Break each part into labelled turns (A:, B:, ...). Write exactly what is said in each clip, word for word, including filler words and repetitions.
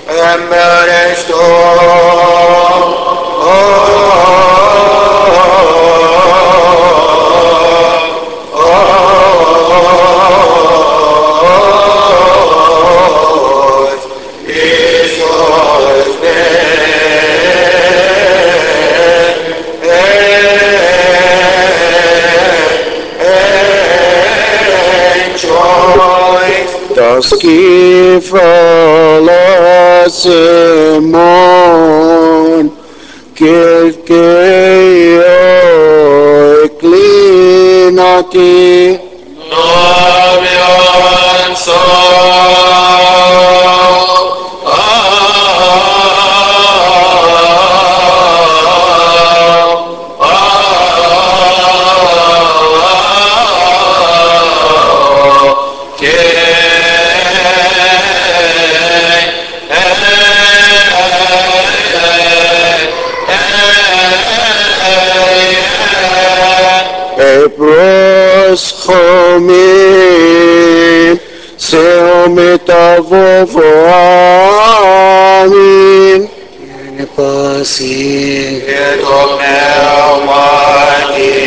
A: Emeristo, das Simon, Kirkeo Eklinati, Novian Ebros chomin, seometavovo, amin.
B: Nepasi,
A: Etomewmati,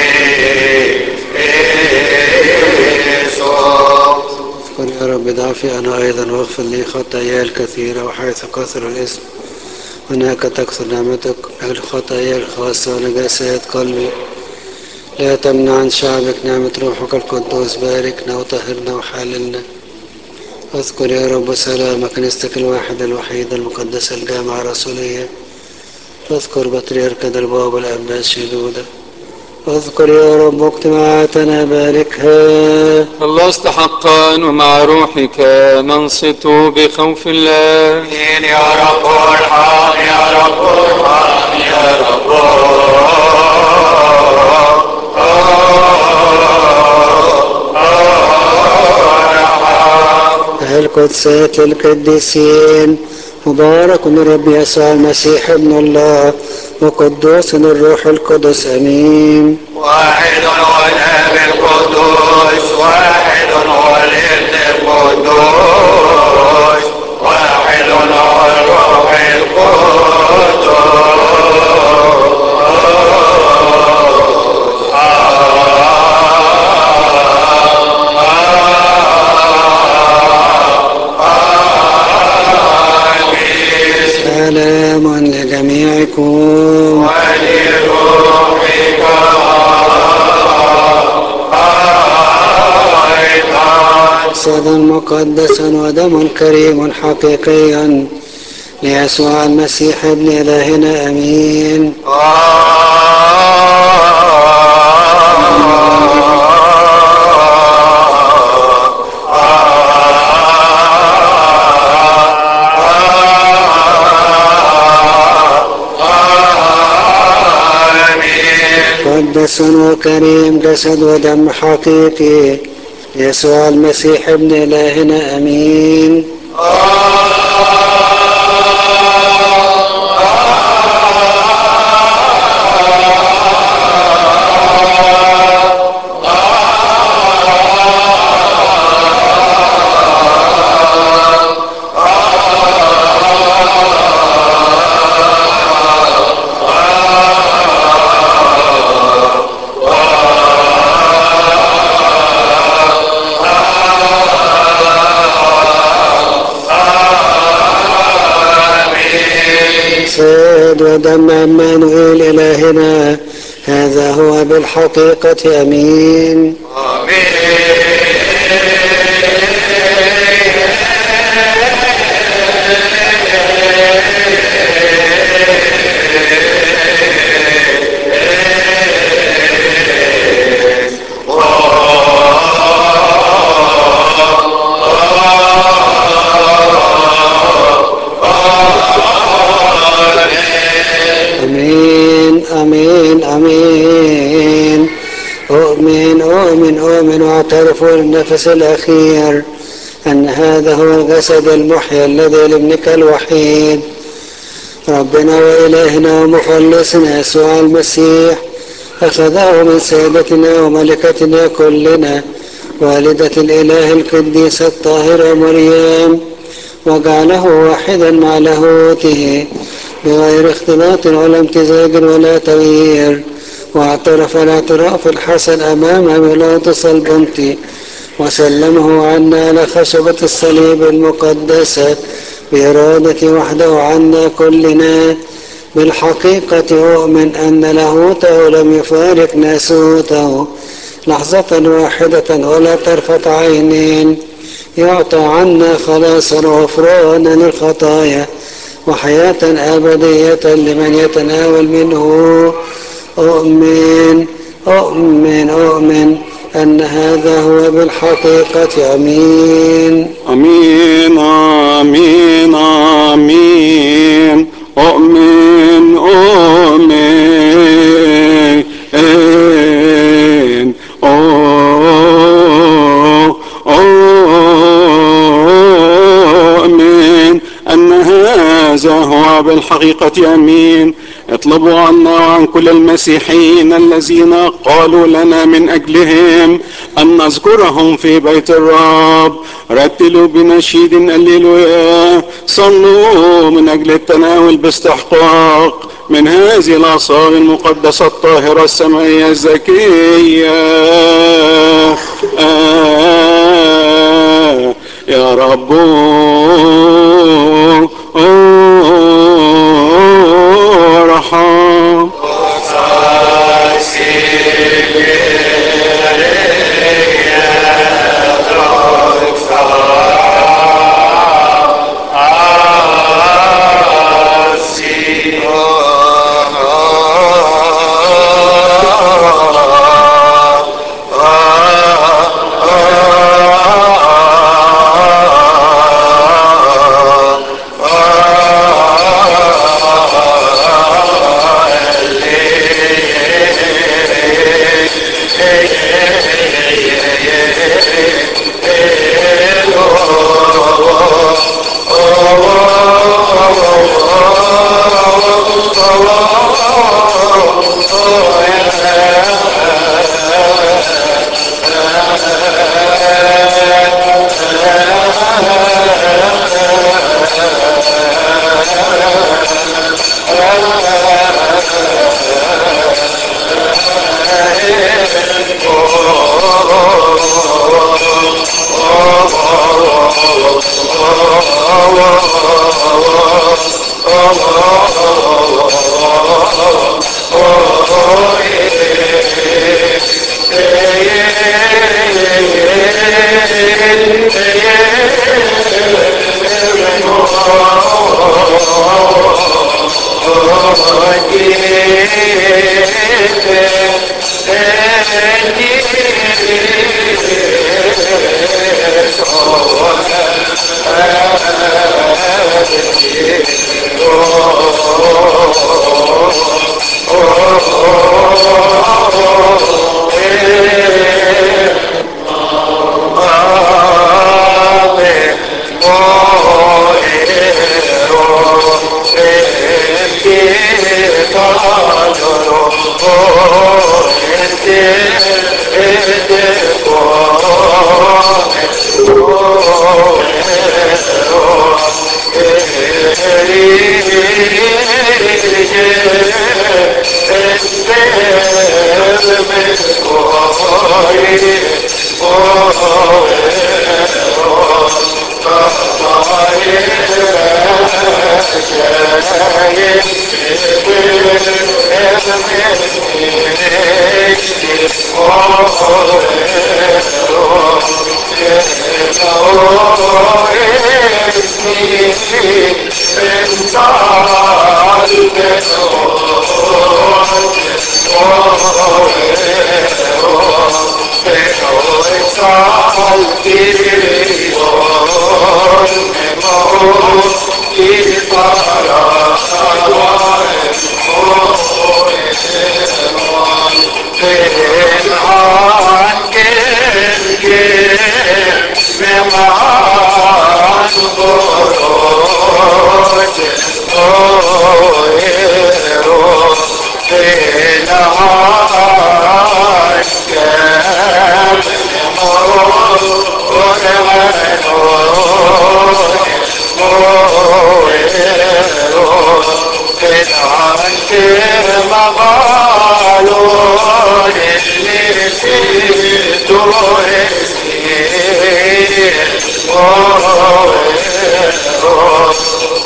B: اذكر يا رب ضعفي أنا أيضا واغفر لي خطاياي الكثيرة، وحيث كثر الإثم هناك تكثر نعمتك. الخطايا الخاصة ونجاسات قلبي لا تمنع عن شعبك نعمة روحك القدوس. باركنا وطهرنا وحللنا. اذكر يا رب سلام كنيستك الواحدة الوحيدة المقدسة الجامعة الرسولية. اذكر بطريرك البابا العباس شنودة. اذكر يا رب اجتماعاتنا، باركها.
C: الله استحقا ومع روحك ننصت بخوف الله.
A: آمين يا رب ارحم يا رب ارحم يا رب
B: القدسات القديسين، مبارك من رب يسوع المسيح ابن الله، وقدوس الروح القدس. امين.
A: واحد هو الاب القدوس، واحد هو الابن القدوس، واحد هو الروح القدس.
B: سلام لجميعكم
A: ولروحك أيضا.
B: جسدا مقدسا ودما كريم حقيقيا ليسوع المسيح ابن إلهنا. امين. مقدس وكريم، جسد ودم حقيقي يسوع المسيح ابن إلهنا. امين. جسد ودم عمانوئيل إلهنا، هذا هو بالحقيقة. امين. امين امين امين. اؤمن اؤمن اؤمن واعترف للنفس الاخير ان هذا هو الجسد المحيي الذي لابنك الوحيد ربنا وإلهنا ومخلصنا يسوع المسيح أخذه من سيدتنا وملكتنا كلنا والدة الإله القديسة الطاهرة مريم، وجعله واحدا مع لاهوته بغير اختلاط ولا امتزاج ولا تغيير، واعترف الاعتراف الحسن أمام بيلاطس البنطي وسلمه عنا على خشبة الصليب المقدسة بإرادة وحده عنا كلنا. بالحقيقة أؤمن أن لاهوته لم يفارق ناسوته لحظة واحدة ولا طرفة عين، يعطى عنا خلاصا وغفرانا للخطايا وحياة أبدية لمن يتناول منه. أؤمن أؤمن أؤمن أن هذا هو بالحقيقة. أمين
D: أمين آمين آمين. أؤمن أؤمن أؤمن أن هذا هو بالحقيقة. أمين. اطلبوا عنا وعن كل المسيحيين الذين قالوا لنا من أجلهم أن نذكرهم في بيت الرب. رتلوا بنشيد هللويا. صلوا من أجل التناول باستحقاق من هذه الأعصاب المقدسة الطاهرة السمائية الزكية. آه يا رب ارحم.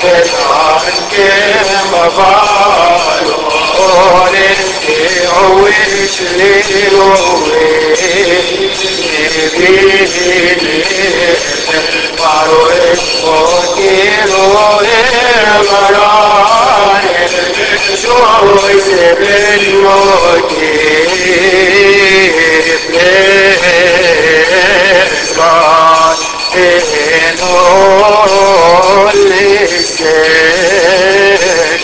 A: عنك مبالو ولنتي عويش لي ووي نبيني مارو اسموكيلو مراني شوي سبن موتي بلسان إنو لسان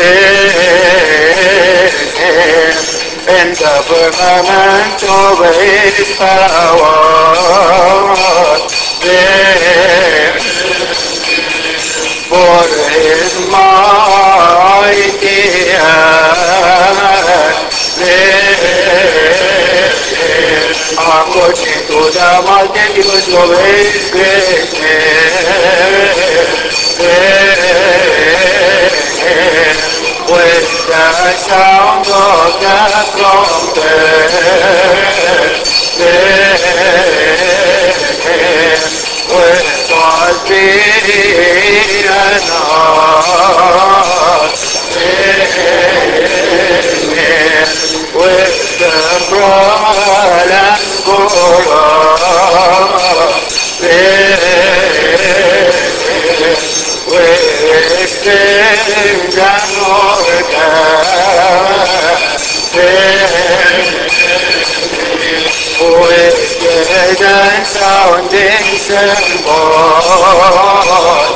A: in the firmament of his power, there for his mighty hand, there according to the multitude of his greatness, there with the sound of the trumpet, there with all being and heart, there with the broad and chorus, there with strings and organ, with wicked and sounding cymbals,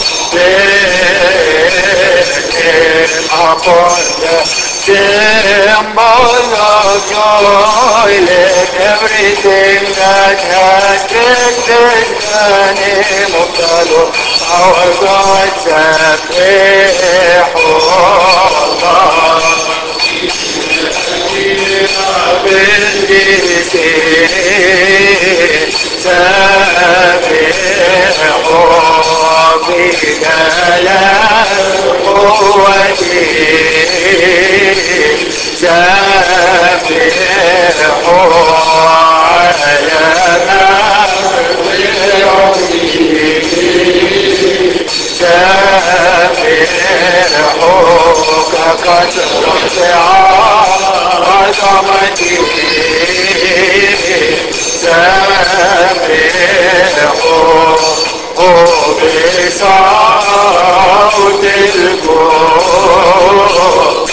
A: upon the cymbal of joy, let everything that has breath in the name of the Lord our God سبحوا الله بالجسيم سبحوا بجلال قوته سبحوا على ما سبحوا ككثرة عظمته سبحوا بصوت الكون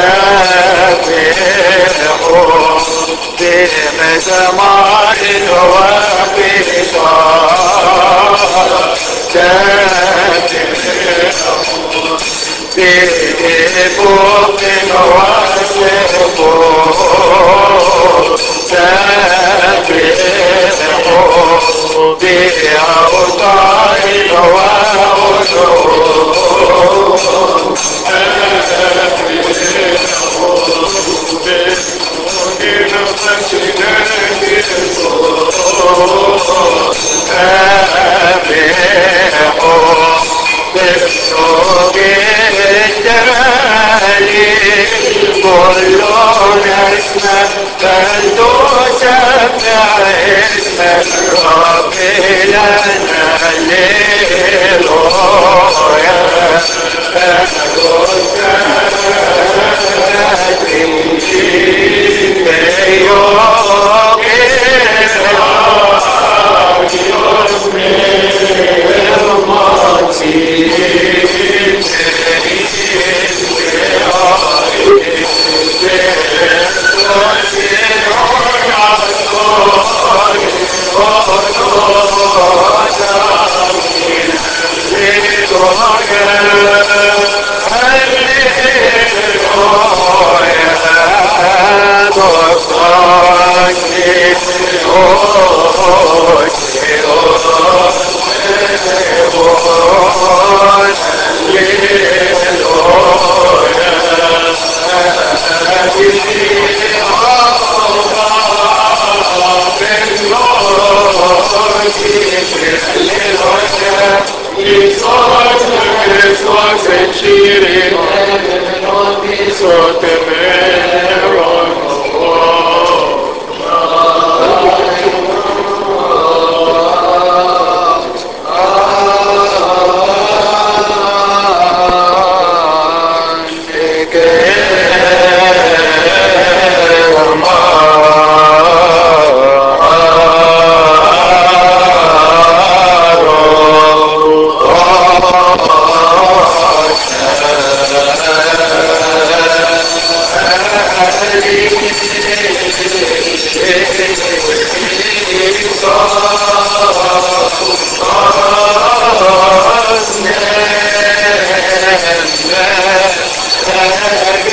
A: سبحوا بمزمار وبصوت سبحوا بإبوق وسبوع سبحوا بأوطار وأنور بالصوت الجمالي كلنا اسمه فلتسبح اسم رب لنا الليل يا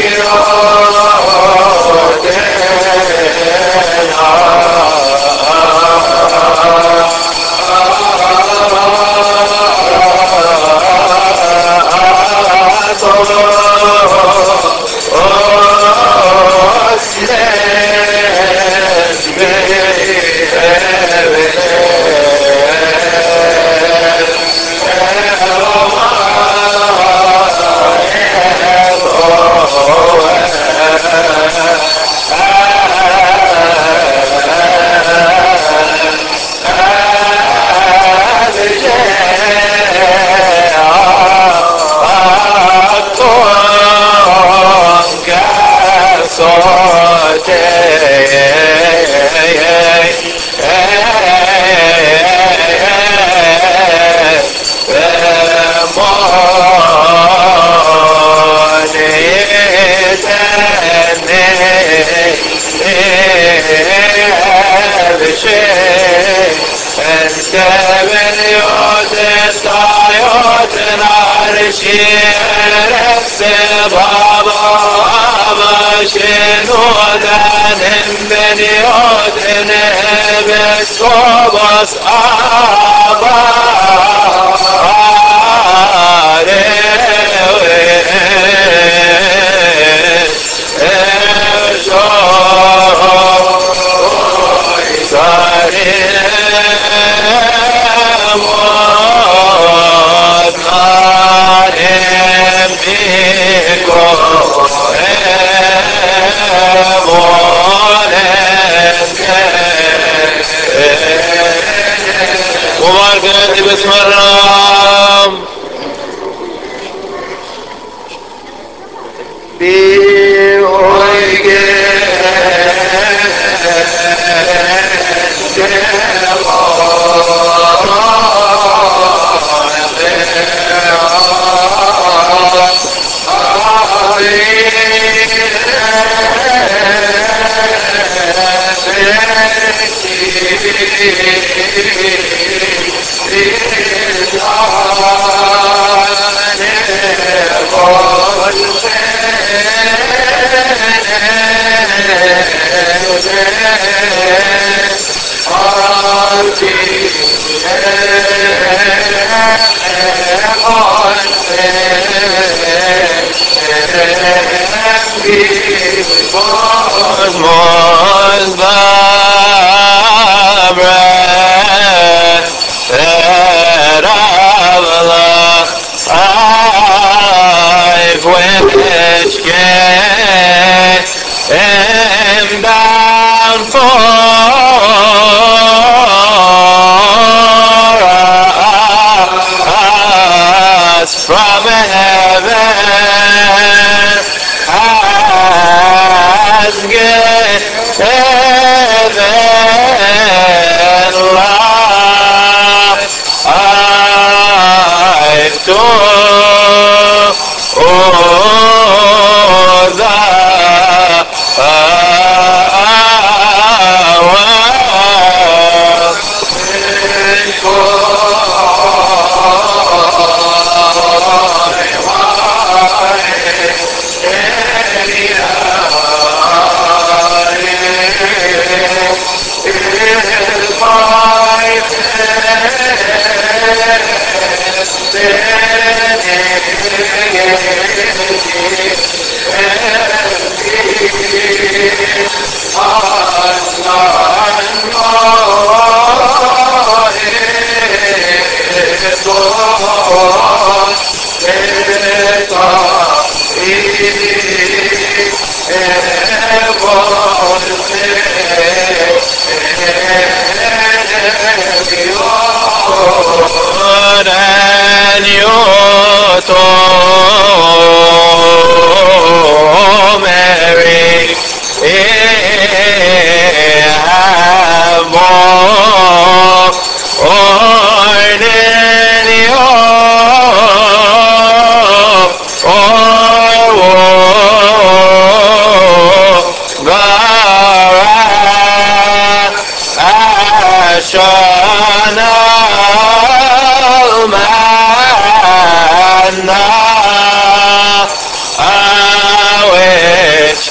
C: مبارك باسم الرب.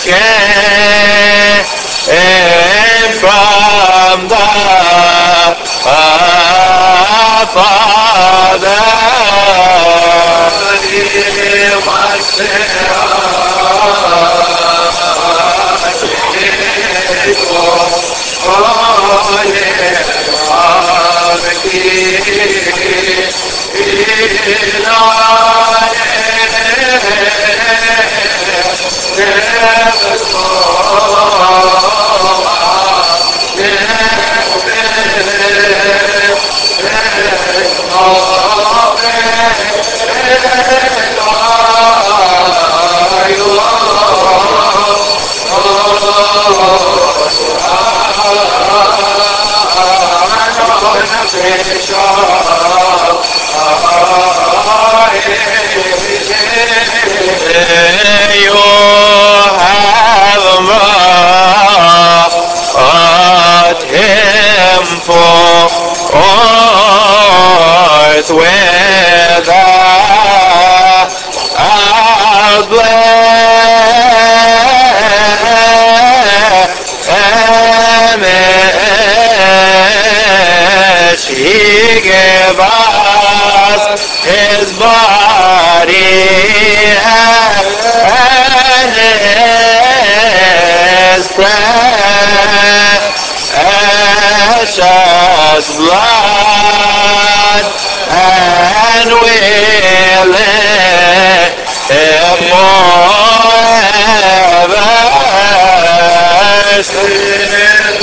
A: came from the uh, Father. He was you have brought him forth with a blemish. He gave us his body and his precious blood, and we live forever. Sing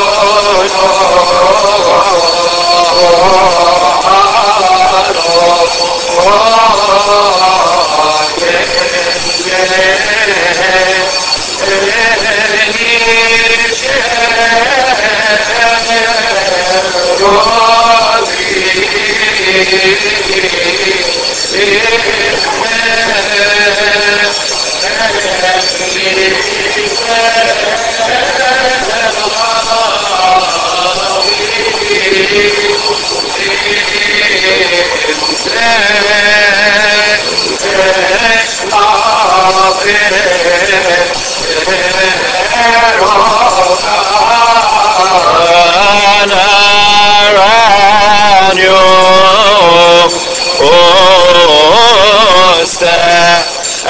A: and around you, oh, stand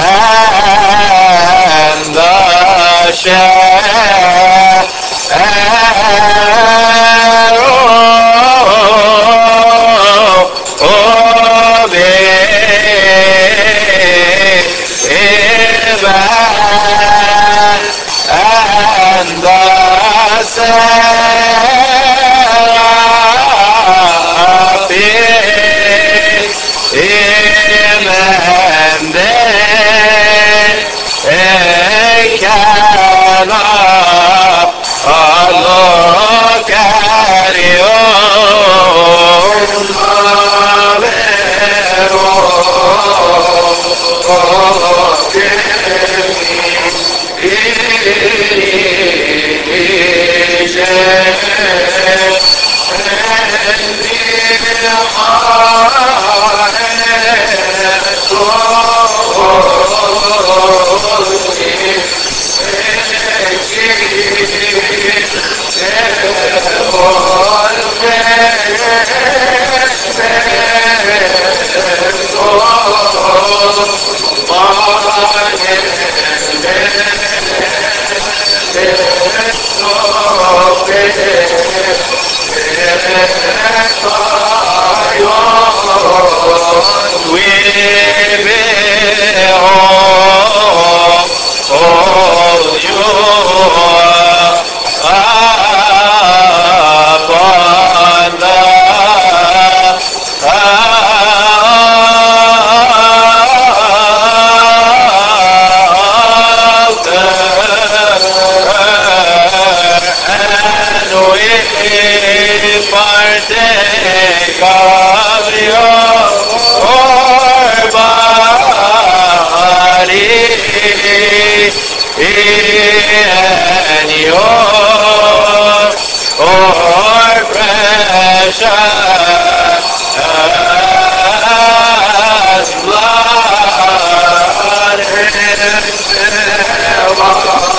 A: and the shadow of and the seraphim and they cannot look at you. We behold you upon the and we partake of your body and your precious blood.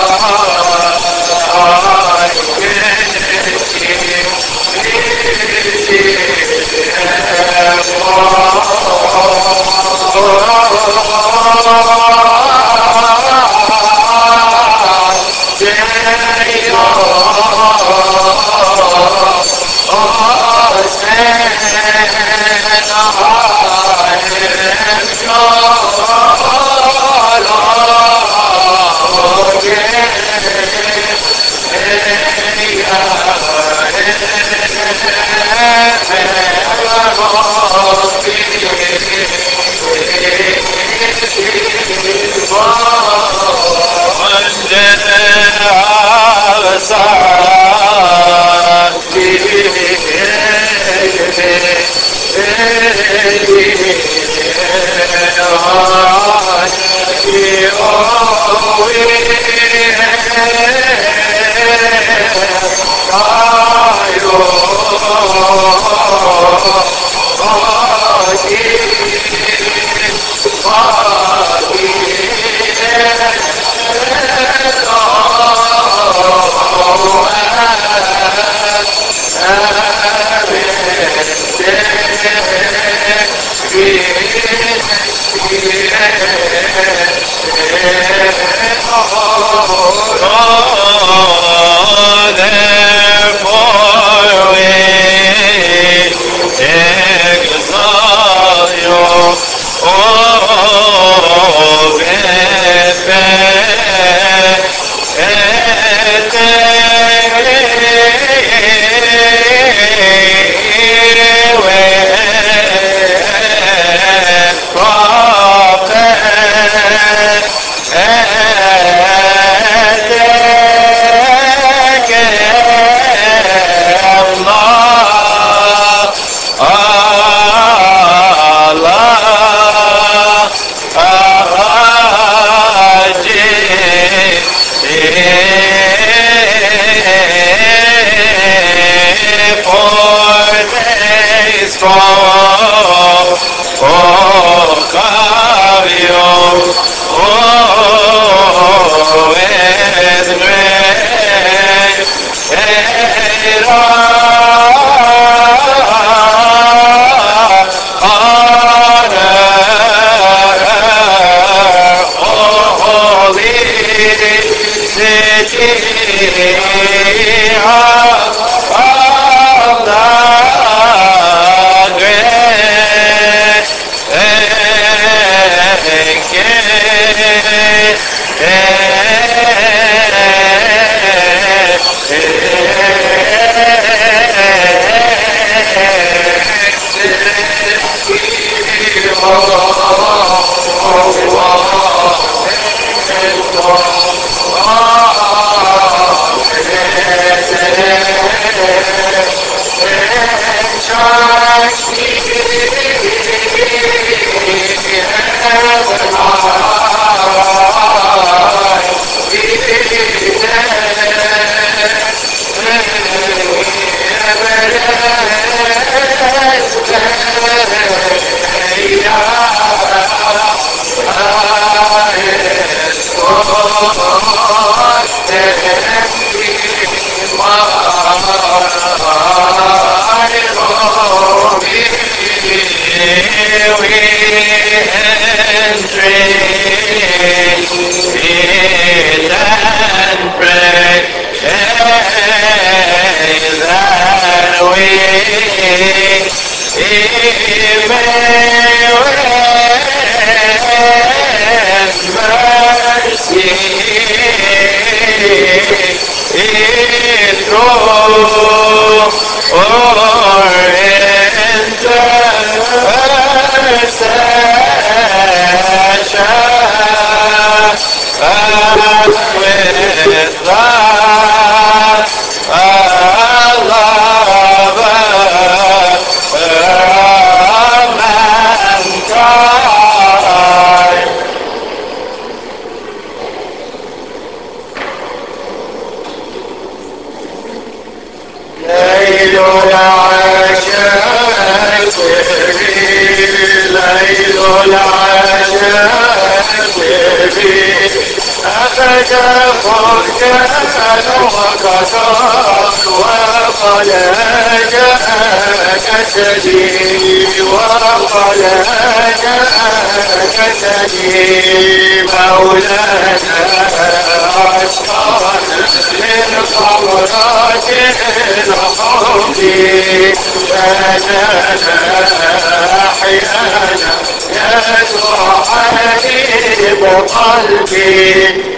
A: قلبي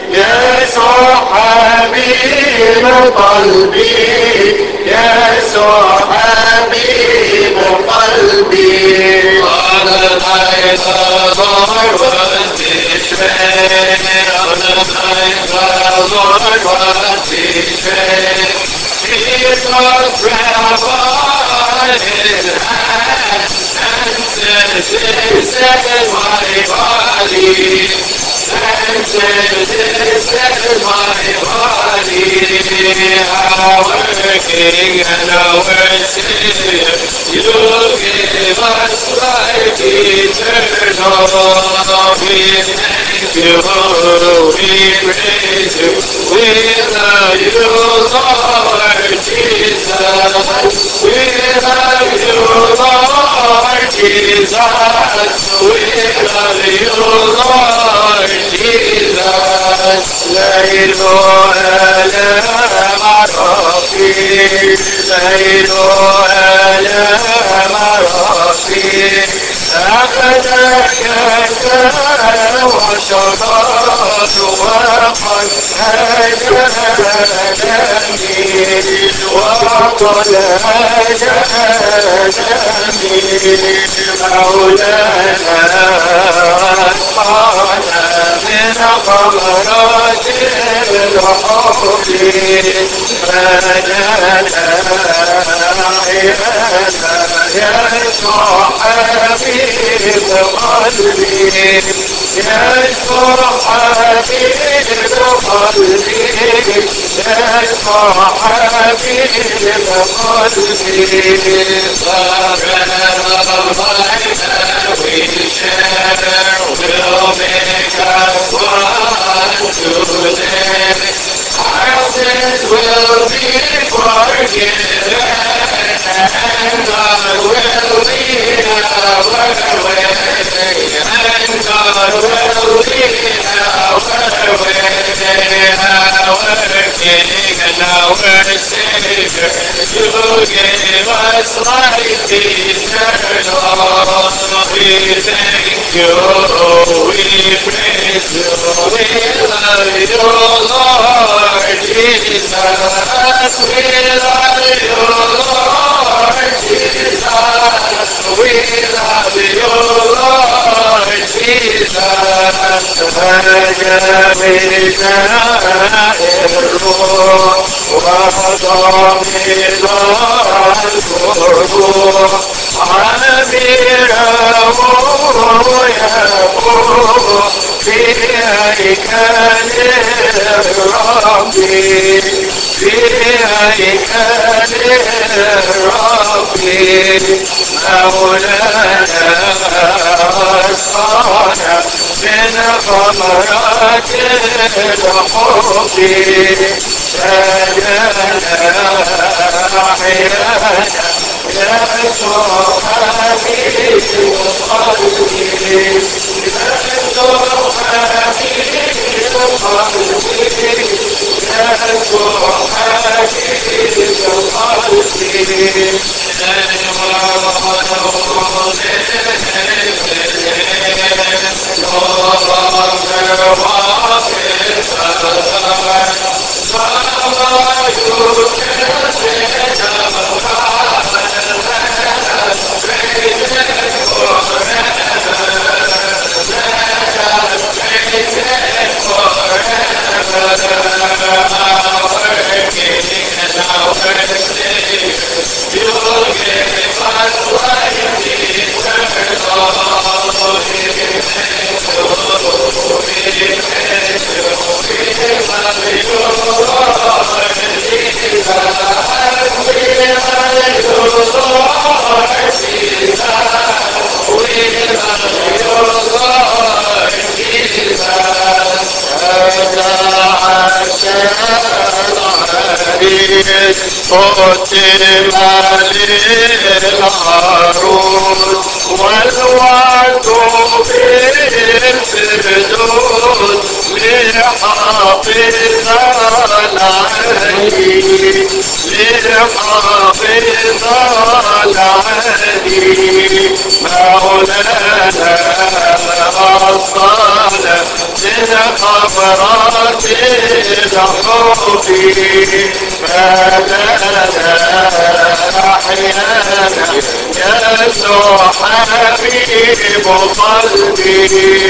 A: يسوع حبيب قلبي يسوع حبيب قلبي
C: on the night the Lord was betrayed, on the night the Lord was betrayed, he took bread upon his hand and said, this is my body, and said, this is my body, our King and our Savior, you give us life eternal. We thank you, we praise you, we love you, Lord Jesus. We love you, Lord Jesus. We love you, Lord Jesus.
A: ليل آلام ربي ليل آلام ربي أخذك وشطات وقد أجانني وقد أجانني مولانا أسقانا من خمرات الحب فنانا عيانا يسوع حبيب قلبي يسوع حبيب قلبي يسوع حبيب قلبي
C: We share will make us one today. Our sins will be forgiven, and God will lead our way, and God will lead our way. Our King and our Savior, you gave us life eternal. We thank you, we praise you, we love you, Lord Jesus. We love you, Lord Jesus. We love you, Lord Jesus.
A: فجمينا الروح وضمنا الروح عبيره يفوح في هيكل الرب في هيكل الرب مولانا أسقانا من خمرات الحب سجانا أحيانا يسوع حبيب قلبي يسوع حبيب قلبي يسوع حبيب قلبي قدم للعروس والوعد بالفردوس لحافظ العهد لحافظ العهد مولانا
C: من خبرات الحب فلنا أحيانا يسوع حبيب قلبي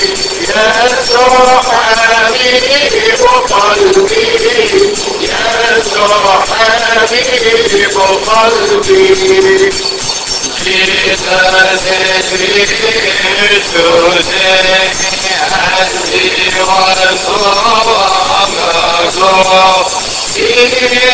C: يسوع حبيب قلبي يسوع حبيب قلبي Jesus is here today as he was long ago. He is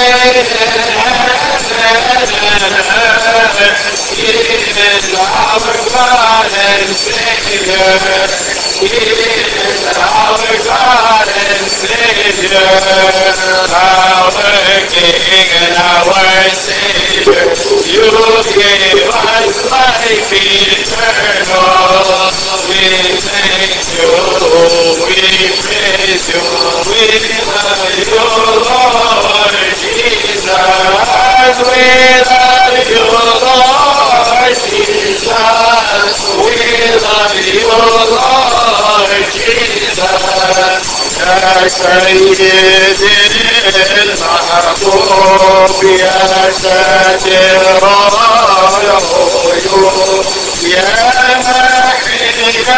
C: heaven and earth. He is our God and Savior. He is our God and Savior. Our King and our Savior. You gave us life eternal. We thank you, we praise you, we love you, Lord Jesus. We love you, Lord Jesus. We love you, Lord Jesus. يا سيدي المحبوب يا ساتر العيوب يا محيا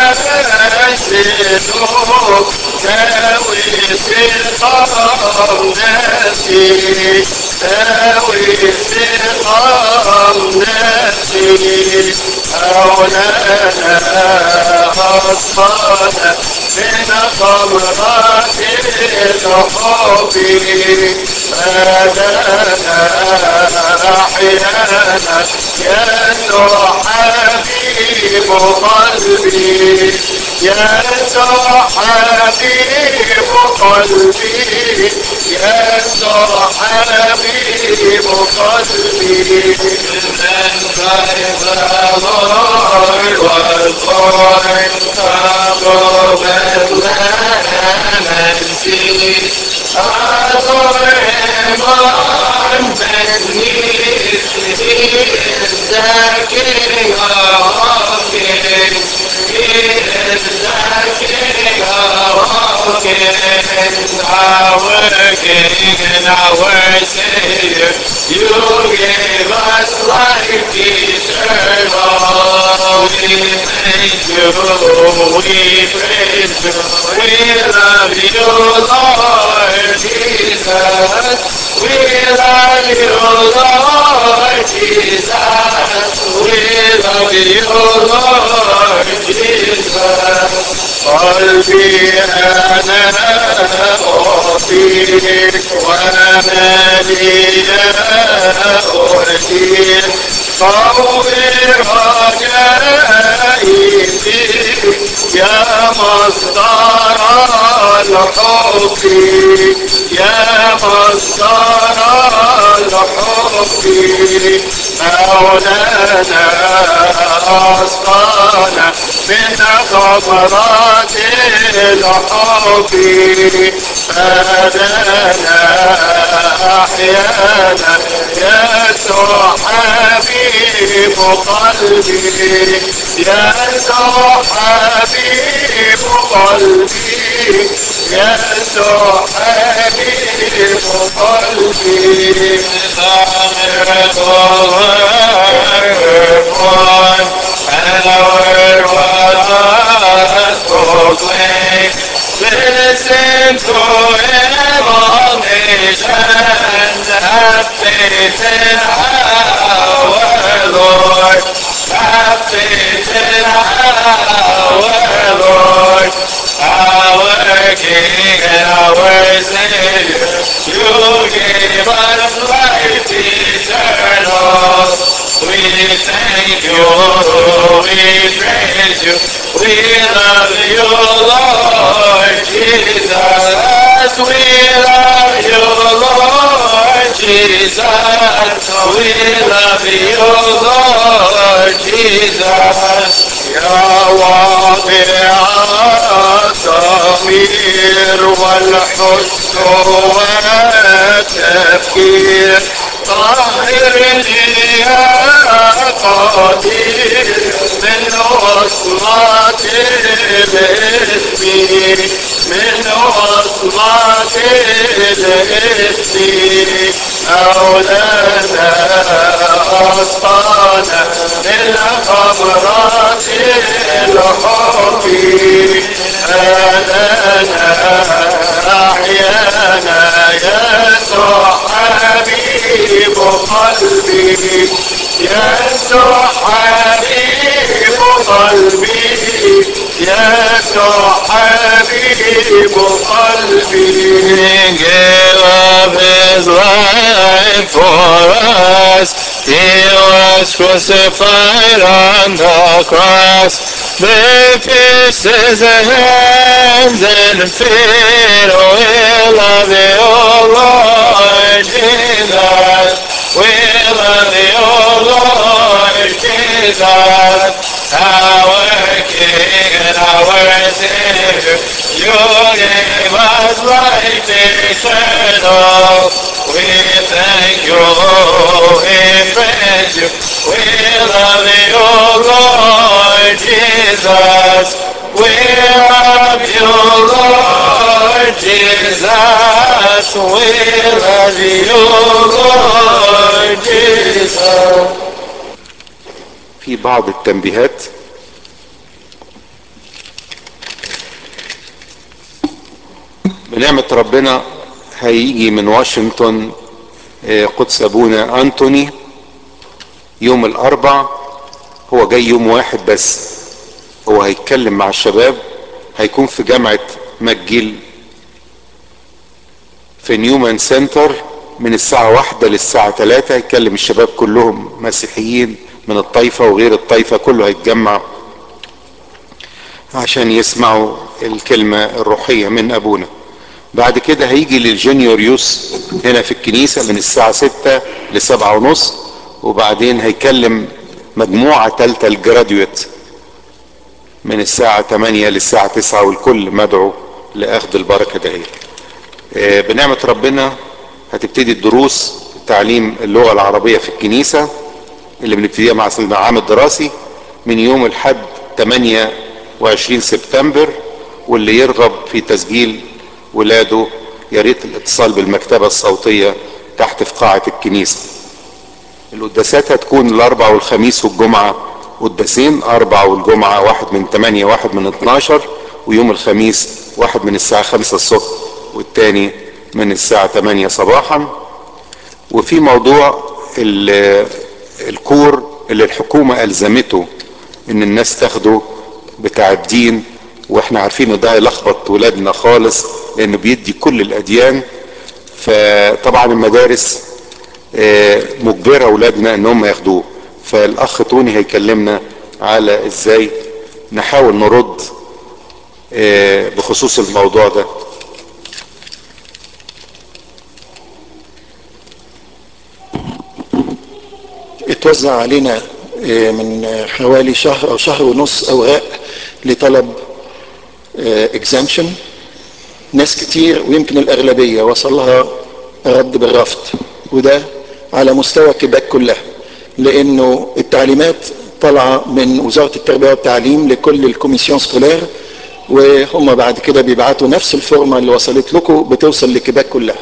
C: الذنوب داوي سقام نفسي داوي سقام نفسي مولانا أصفانا من خمرات الحب فدانا أحيانا يسوع حبيب قلبي يسوع حبيب قلبي يسوع حبيب قلبي And by the Lord was born above Bethlehem and see. Adore him on bended knees. He is the King of kings. He is the King of kings. Our King and our Savior. You gave us life eternal. We thank you, we praise you, we love you, Lord Jesus. We love you, Lord Jesus. We love you, Lord Jesus. قلبي أنا أعطيك ومالي أهديك قوي رجائي فيك يا مصدر الحب يا مصدر الحب مولانا أصفانا من خمرات الحب فدانا أحيانا يسوع حبيب قلبي يسوع حبيب قلبي يسوع حبيب قلبي ثمرة الغرب and our was proclaimed. Listen to him, all nations, have faith in our Lord. Have faith in our Lord. Our King and our Savior. You gave us life eternal. We thank you, we praise you, we love you, Lord Jesus. We love you, Lord Jesus. We love you, Lord Jesus. يا واضع الضمير والحس والتفكير طهرني يا قدير من وصمات الإثم من وصمات الإثم أولانا أصفانا من خمرات الحب آلانا أحيانا يسوع حبيب قلبي يسوع حبيب قلبي يسوع حبيب قلبي. He gave up his life for us. He was crucified on the cross. They pierced his hands and feet. We love you, Lord Jesus. We love you, Lord Jesus. Our King and our Savior, you gave us life eternal. We thank you, we praise you, we love you, Lord Jesus. We love you, Lord Jesus. We love you, Lord Jesus.
D: في بعض التنبيهات. بنعمة ربنا هيجي من واشنطن قدس ابونا انتوني يوم الاربع. هو جاي يوم واحد بس، هو هيتكلم مع الشباب. هيكون في جامعة ماجيل في نيومان سنتر من الساعة واحدة للساعة ثلاثة. هيكلم الشباب كلهم مسيحيين من الطائفة وغير الطائفة، كله هيتجمع عشان يسمعوا الكلمة الروحية من ابونا. بعد كده هيجي للجونيور يوس هنا في الكنيسة من الساعة ستة لسبعة ونص، وبعدين هيكلم مجموعة تالتة الجراديويت من الساعة تمانية للساعة تسعة، والكل مدعو لأخذ البركة ده. آه بنعمة ربنا هتبتدي الدروس تعليم اللغة العربية في الكنيسة اللي بنبتديها مع العام الدراسي من يوم الحد ثمانية وعشرين سبتمبر. واللي يرغب في تسجيل ولاده ياريت الاتصال بالمكتبة الصوتية تحت في قاعة الكنيسة. القداسات هتكون الاربع والخميس والجمعة قداسين، اربع والجمعة واحد من ثمانية واحد من اتناشر، ويوم الخميس واحد من الساعة خمسة الصبح والتاني من الساعة ثمانية صباحا. وفي موضوع الكور اللي الحكومة ألزمته ان الناس تاخده بتاع الدين، واحنا عارفين ان ده هيلخبط ولادنا خالص لانه بيدي كل الاديان. فطبعا المدارس مجبرة اولادنا ان هم ياخدوه. فالاخ توني هيكلمنا على ازاي نحاول نرد بخصوص الموضوع ده.
E: اتوزع علينا من حوالي شهر او شهر ونص اوراق لطلب اكزامشن. ناس كتير ويمكن الاغلبيه وصلها رد بالرفض، وده على مستوى كيباك كلها، لانه التعليمات طالعه من وزاره التربيه والتعليم لكل الكوميسيون سكولير، وهم بعد كده بيبعتوا نفس الفورمه اللي وصلت لكم بتوصل لكيباك كلها.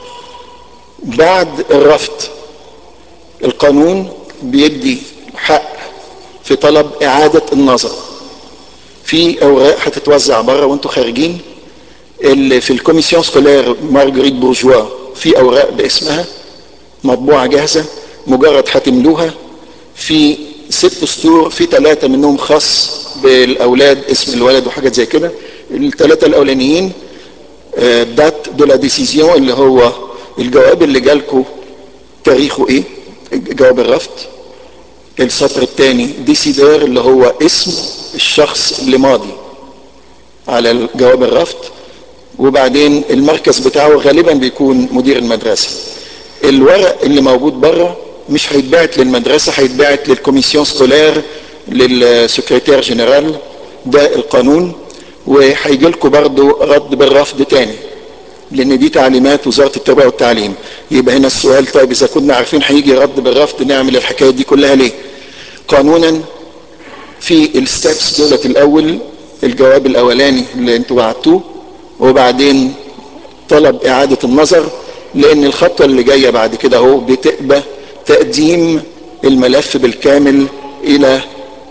E: بعد الرفض القانون بيدي حق في طلب اعاده النظر. في اوراق هتتوزع بره وانتوا خارجين، اللي في الكوميسيون سكولير مارجريت بورجوا في اوراق باسمها مطبوعه جاهزه، مجرد هتملوها. في ست سطور، في ثلاثه منهم خاص بالاولاد، اسم الولد وحاجات زي كده. الثلاثه الاولانيين دات دو لا ديسيزيون اللي هو الجواب اللي جالكم تاريخه ايه، جواب الرفض. السطر الثاني ديسيدير اللي هو اسم الشخص اللي ماضي على جواب الرفض، وبعدين المركز بتاعه غالبا بيكون مدير المدرسه. الورق اللي موجود بره مش هيتبعت للمدرسه، هيتبعت للكوميسيون سكولير للسكرتير جنرال، ده القانون. وهيجي لكم برضه رد بالرفض تاني. لان دي تعليمات وزارة التربية والتعليم. يبقى هنا السؤال، طيب اذا كنا عارفين هيجي رد بالرفض نعمل الحكاية دي كلها ليه؟ قانونا في الستبس دولة الاول الجواب الاولاني اللي انتوا بعتوه، وبعدين طلب اعادة النظر، لان الخطوة اللي جاية بعد كده اهو بتبقى تقديم الملف بالكامل الى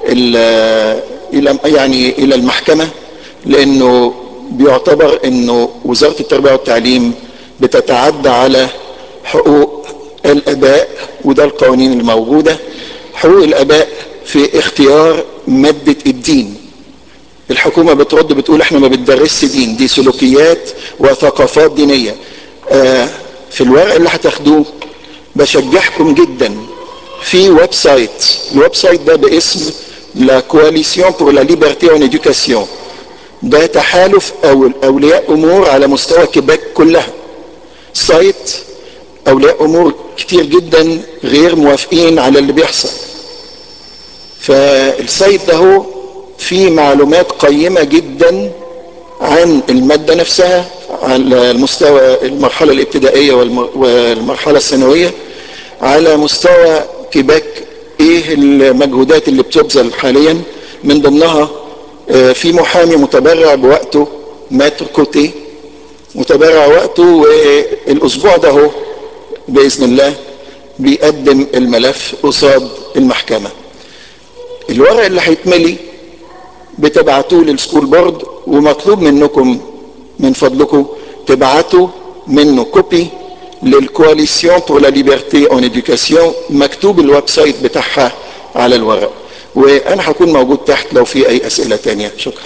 E: الى يعني الى المحكمة، لانه بيعتبر انه وزارة التربية والتعليم بتتعدى على حقوق الاباء، وده القوانين الموجودة. حقوق الاباء في اختيار مادة الدين. الحكومة بترد بتقول احنا ما بندرسش دين، دي سلوكيات وثقافات دينية. آه في الورق اللي هتاخدوه بشجعكم جدا في ويب سايت، الويب سايت ده باسم لا كواليسيون بور لا ليبرتي اون اديوكاسيون. ده تحالف او اولياء امور على مستوى كيباك كلها. سايت اولياء امور كتير جدا غير موافقين على اللي بيحصل. فالسايت ده هو فيه معلومات قيمة جدا عن المادة نفسها على المستوى المرحلة الابتدائية والمرحلة الثانوية. على مستوى كيباك ايه المجهودات اللي بتبذل حاليا، من ضمنها في محامي متبرع بوقته ماتر كوتي، متبرع وقته، والاسبوع ده هو باذن الله بيقدم الملف قصاد المحكمة. الورق اللي هيتملي بتبعتوه للسكول بورد، ومطلوب منكم من فضلكم تبعتوا منه كوبي للكواليسيون بور لا ليبرتي اون اديوكاسيون، مكتوب الويب سايت بتاعها على الورق، وانا هكون موجود تحت لو في اي اسئلة تانية. شكرا.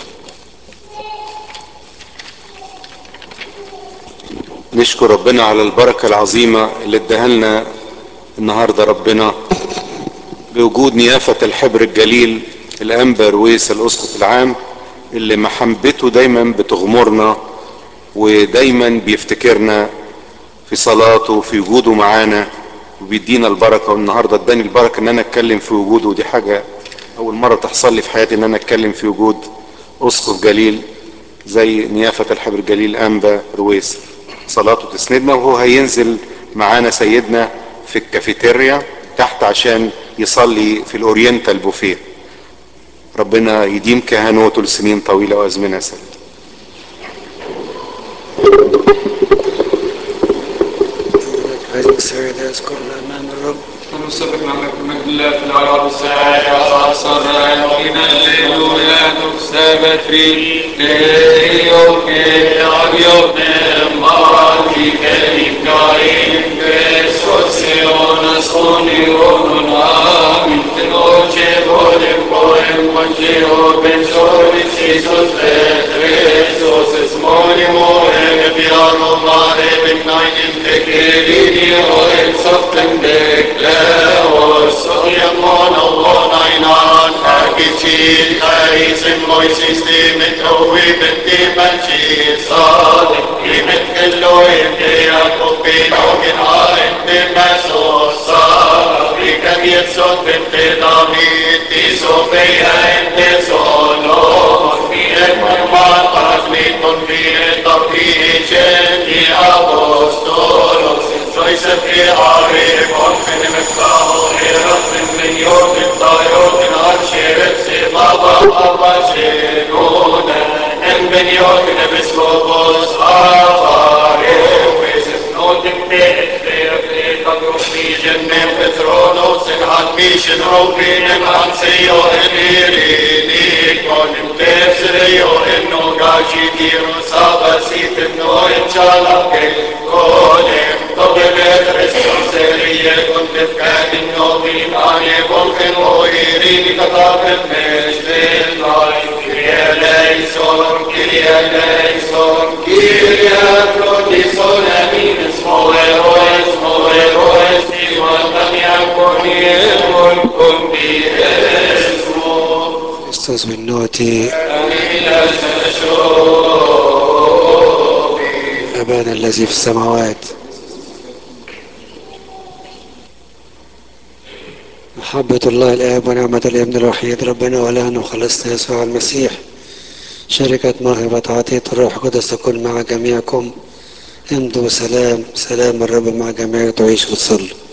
F: نشكر ربنا على البركة العظيمة اللي اداها لنا النهاردة ربنا بوجود نيافة الحبر الجليل الأنبا رويس الأسقف العام، اللي محبته دايما بتغمرنا ودايما بيفتكرنا في صلاته وفي وجوده معانا وبيدينا البركة. والنهاردة اداني البركة ان انا اتكلم في وجوده، ودي حاجة اول مرة تحصل لي في حياتي ان انا اتكلم في وجود أسقف جليل زي نيافة الحبر الجليل أنبا رويس. صلاته تسندنا، وهو هينزل معانا سيدنا في الكافيتيريا تحت عشان يصلي في الاورينتال بوفيه. ربنا يديم كهنوته لسنين طويلة وازمنة سنة.
B: عايزك سعيد اذكرنا امام الرب
C: ونسبح معك بمجد الله في العرب الساعة صرنا وإنا الليل ويادك سابت في ليوك أبيض ماركي كريم كريم بسوسيون سوني ونونا من تنوشي بولم بولم وجيو بنشوري سيسوس بتريسوس اسموني موري بيارو ماري بنايم تكريني وإن صفتن Leos, Sojamon, Olonainan, Hakichil, Kaisin, Moisis, Dimit, Ovibet, Dimanchil, Sadik, Dimit, Elohim, Deakopin, Ogin, Haim, Dimasos, Sadik, Rikam, Yetzot, Bente, David, Tisofeya, Entesono, Fiet, Marman, Paracliton, Fiet, Tapichen, Di Apostolos, Joyce, Fiari, Konfin, Mekao, Eros, من يوم الطيوت العشيرة سبابا أباشيرونا إن من يوم نبسكوبوس آخاري ويسس نوتك تأثير في تدرس في جنة بترونوس عن ميشن روبين عن سيو إليريني كون متسريو إنو قاشي كيرو سابا سيت إنو إنشالك كولم طبلت رسوسرية كنت فكاد إنو بإيماني بلخن وإيريني كتاب المجد اللاي كريا ليسون كريا ليسون كريا كروديسون أمين اسمه إيرويس اسمه إيرويس إيمان لم يكن يملكم باسمه
B: استاذ بالنوتي
C: أمين الشوقي
B: أبانا الذي في السماوات. محبة الله الآب ونعمة الابن الوحيد ربنا ولهنا وخلصنا يسوع المسيح، شركة موهبة عطية الروح القدس تكون مع جميعكم امضوا بسلام، سلام الرب مع جميع تعيش وتصلي.